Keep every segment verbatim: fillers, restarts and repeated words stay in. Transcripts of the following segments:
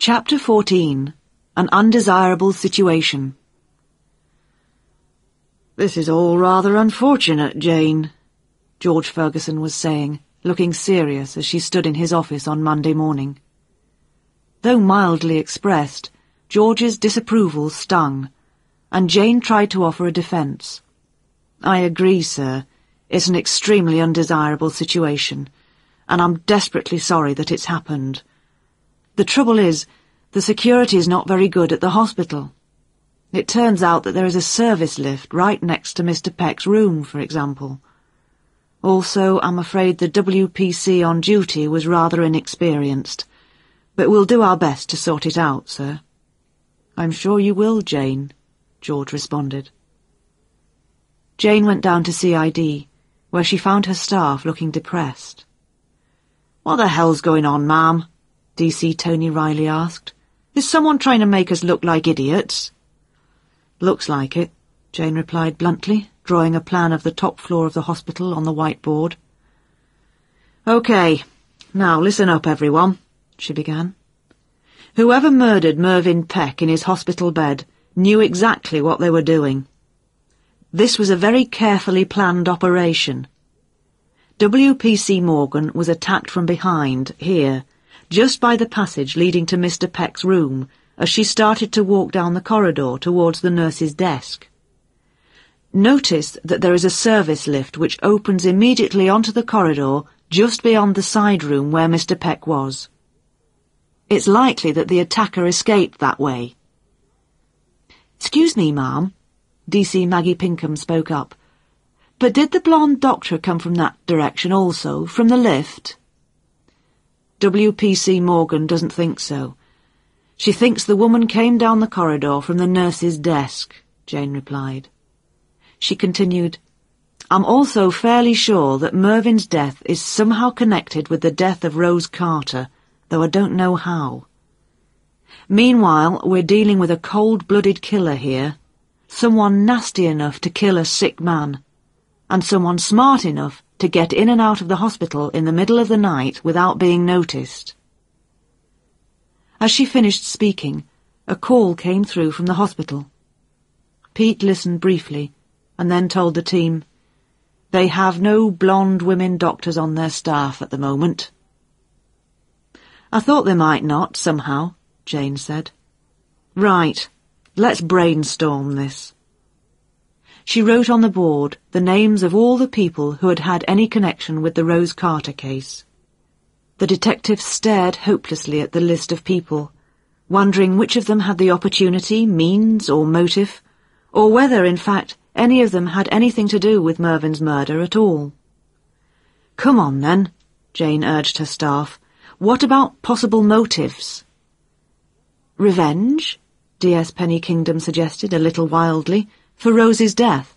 Chapter fourteen. An Undesirable Situation. "This is all rather unfortunate, Jane," George Ferguson was saying, looking serious as she stood in his office on Monday morning. Though mildly expressed, George's disapproval stung, and Jane tried to offer a defence. "I agree, sir. It's an extremely undesirable situation, and I'm desperately sorry that it's happened. The trouble is, the security is not very good at the hospital. It turns out that there is a service lift right next to Mister Peck's room, for example. Also, I'm afraid the W P C on duty was rather inexperienced, but we'll do our best to sort it out, sir." "I'm sure you will, Jane," George responded. Jane went down to C I D, where she found her staff looking depressed. "What the hell's going on, ma'am?" D C Tony Riley asked. "Is someone trying to make us look like idiots?" "Looks like it," Jane replied bluntly, drawing a plan of the top floor of the hospital on the whiteboard. "OK, now listen up, everyone," she began. "Whoever murdered Mervyn Peck in his hospital bed knew exactly what they were doing. This was a very carefully planned operation. W P C Morgan was attacked from behind, here, just by the passage leading to Mister Peck's room, as she started to walk down the corridor towards the nurse's desk. Notice that there is a service lift which opens immediately onto the corridor just beyond the side room where Mister Peck was. It's likely that the attacker escaped that way." "Excuse me, ma'am," D C Maggie Pinkham spoke up, "but did the blonde doctor come from that direction also, from the lift?" W P C Morgan doesn't think so. She thinks the woman came down the corridor from the nurse's desk, Jane replied. She continued, "I'm also fairly sure that Mervyn's death is somehow connected with the death of Rose Carter, though I don't know how. Meanwhile, we're dealing with a cold-blooded killer here, someone nasty enough to kill a sick man, and someone smart enough to get in and out of the hospital in the middle of the night without being noticed." As she finished speaking, a call came through from the hospital. Pete listened briefly, and then told the team, "They have no blonde women doctors on their staff at the moment." "I thought they might not, somehow," Jane said. "Right, let's brainstorm this." She wrote on the board the names of all the people who had had any connection with the Rose Carter case. The detectives stared hopelessly at the list of people, wondering which of them had the opportunity, means, or motive, or whether, in fact, any of them had anything to do with Mervyn's murder at all. "Come on, then," Jane urged her staff. "What about possible motives?" "Revenge?" D S Penny Kingdom suggested a little wildly. "For Rose's death."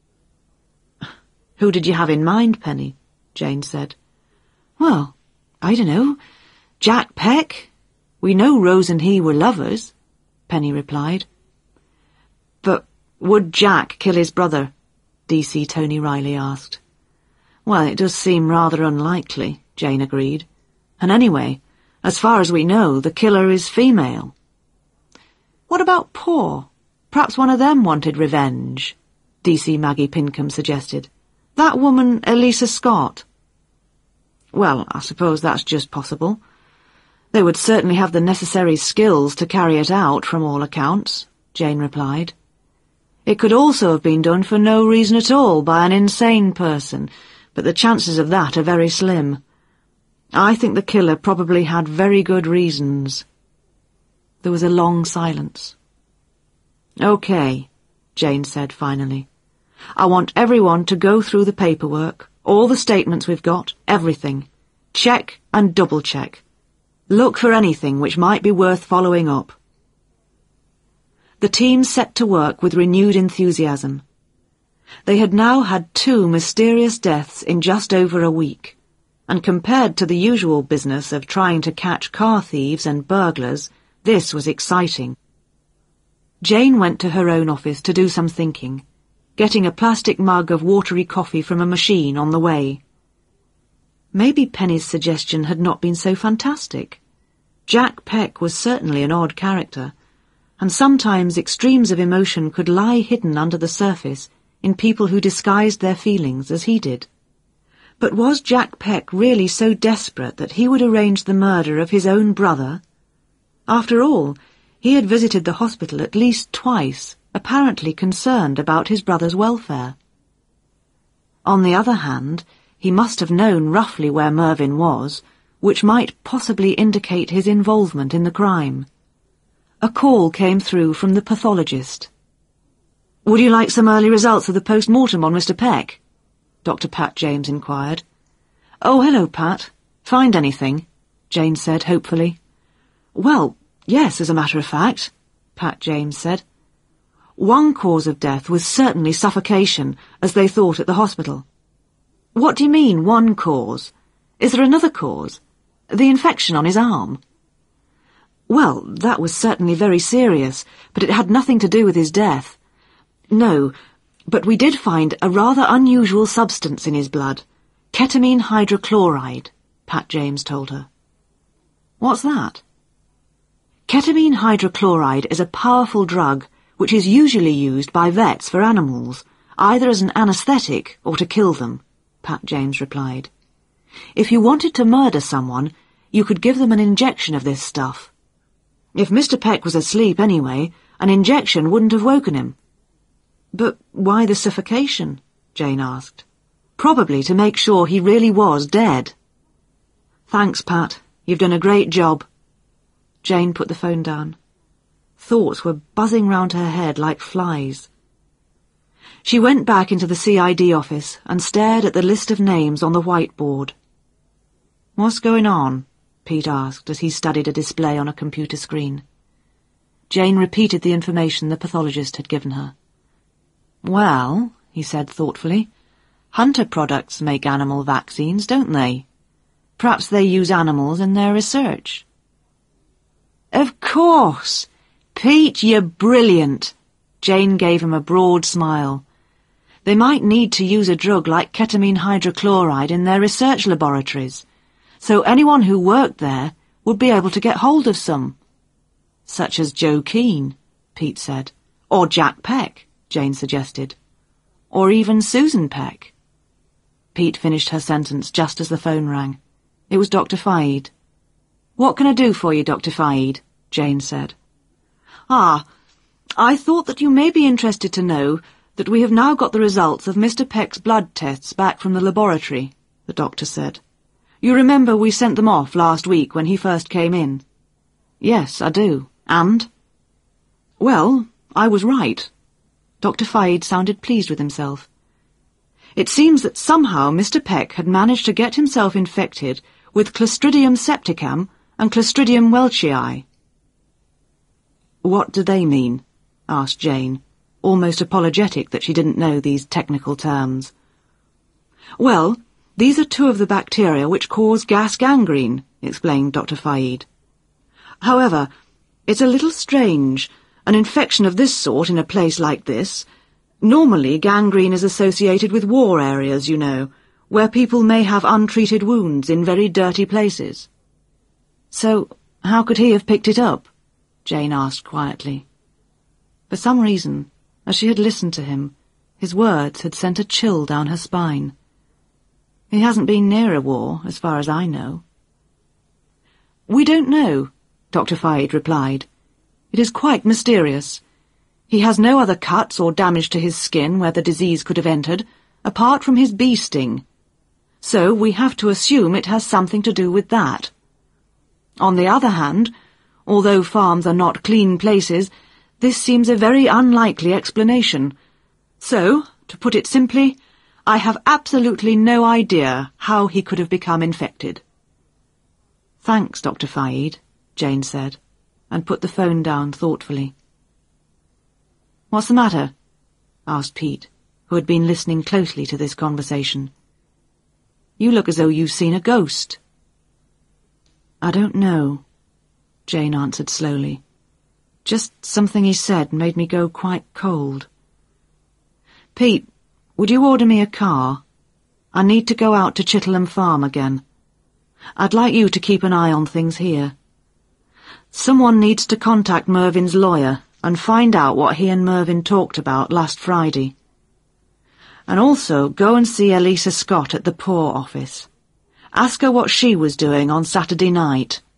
"Who did you have in mind, Penny?" Jane said. "Well, I don't know. Jack Peck? We know Rose and he were lovers," Penny replied. "But would Jack kill his brother?" D C Tony Riley asked. "Well, it does seem rather unlikely," Jane agreed. "And anyway, as far as we know, the killer is female." "What about Paw? Perhaps one of them wanted revenge," D C Maggie Pinkham suggested. "That woman, Elisa Scott." "Well, I suppose that's just possible. They would certainly have the necessary skills to carry it out, from all accounts," Jane replied. "It could also have been done for no reason at all by an insane person, but the chances of that are very slim. I think the killer probably had very good reasons." There was a long silence. "OK," Jane said finally. "I want everyone to go through the paperwork, all the statements we've got, everything. Check and double-check. Look for anything which might be worth following up." The team set to work with renewed enthusiasm. They had now had two mysterious deaths in just over a week, and compared to the usual business of trying to catch car thieves and burglars, this was exciting. Jane went to her own office to do some thinking, getting a plastic mug of watery coffee from a machine on the way. Maybe Penny's suggestion had not been so fantastic. Jack Peck was certainly an odd character, and sometimes extremes of emotion could lie hidden under the surface in people who disguised their feelings as he did. But was Jack Peck really so desperate that he would arrange the murder of his own brother? After all, he had visited the hospital at least twice, apparently concerned about his brother's welfare. On the other hand, he must have known roughly where Mervyn was, which might possibly indicate his involvement in the crime. A call came through from the pathologist. "Would you like some early results of the post-mortem on Mister Peck?" Doctor Pat James inquired. "Oh, hello, Pat. Find anything?" Jane said hopefully. "Well, yes, as a matter of fact," Pat James said. "One cause of death was certainly suffocation, as they thought at the hospital." "What do you mean, one cause? Is there another cause? The infection on his arm?" "Well, that was certainly very serious, but it had nothing to do with his death. No, but we did find a rather unusual substance in his blood, ketamine hydrochloride," Pat James told her. "What's that?" Ketamine hydrochloride is a powerful drug which is usually used by vets for animals, either as an anaesthetic or to kill them, Pat James replied. "If you wanted to murder someone, you could give them an injection of this stuff. If Mister Peck was asleep anyway, an injection wouldn't have woken him." "But why the suffocation?" Jane asked. "Probably to make sure he really was dead." "Thanks, Pat. You've done a great job." Jane put the phone down. Thoughts were buzzing round her head like flies. She went back into the C I D office and stared at the list of names on the whiteboard. "What's going on?" Pete asked as he studied a display on a computer screen. Jane repeated the information the pathologist had given her. "Well," he said thoughtfully, "Hunter Products make animal vaccines, don't they? Perhaps they use animals in their research." "Of course! Pete, you're brilliant!" Jane gave him a broad smile. "They might need to use a drug like ketamine hydrochloride in their research laboratories, so anyone who worked there would be able to get hold of some." "Such as Joe Keane," Pete said. "Or Jack Peck," Jane suggested. "Or even Susan Peck." Pete finished her sentence just as the phone rang. It was Doctor Faid. "What can I do for you, Doctor Faid?" Jane said. "Ah, I thought that you may be interested to know that we have now got the results of Mister Peck's blood tests back from the laboratory," the doctor said. "You remember we sent them off last week when he first came in?" "Yes, I do. And?" "Well, I was right." Doctor Faid sounded pleased with himself. "It seems that somehow Mister Peck had managed to get himself infected with Clostridium septicem and Clostridium welchii." "What do they mean?" asked Jane, almost apologetic that she didn't know these technical terms. "Well, these are two of the bacteria which cause gas gangrene," explained Doctor Faid. "However, it's a little strange, an infection of this sort in a place like this. Normally gangrene is associated with war areas, you know, where people may have untreated wounds in very dirty places." "So, how could he have picked it up?" Jane asked quietly. For some reason, as she had listened to him, his words had sent a chill down her spine. "He hasn't been near a war, as far as I know." "We don't know," Doctor Faid replied. "It is quite mysterious. He has no other cuts or damage to his skin where the disease could have entered, apart from his bee sting. So we have to assume it has something to do with that. On the other hand, although farms are not clean places, this seems a very unlikely explanation. So, to put it simply, I have absolutely no idea how he could have become infected." "Thanks, Doctor Faid," Jane said, and put the phone down thoughtfully. "What's the matter?" asked Pete, who had been listening closely to this conversation. "You look as though you've seen a ghost." "I don't know," Jane answered slowly. "Just something he said made me go quite cold." "Pete, would you order me a car? I need to go out to Chitterham Farm again. I'd like you to keep an eye on things here. Someone needs to contact Mervyn's lawyer and find out what he and Mervyn talked about last Friday. And also go and see Elisa Scott at the Poor Office. Ask her what she was doing on Saturday night.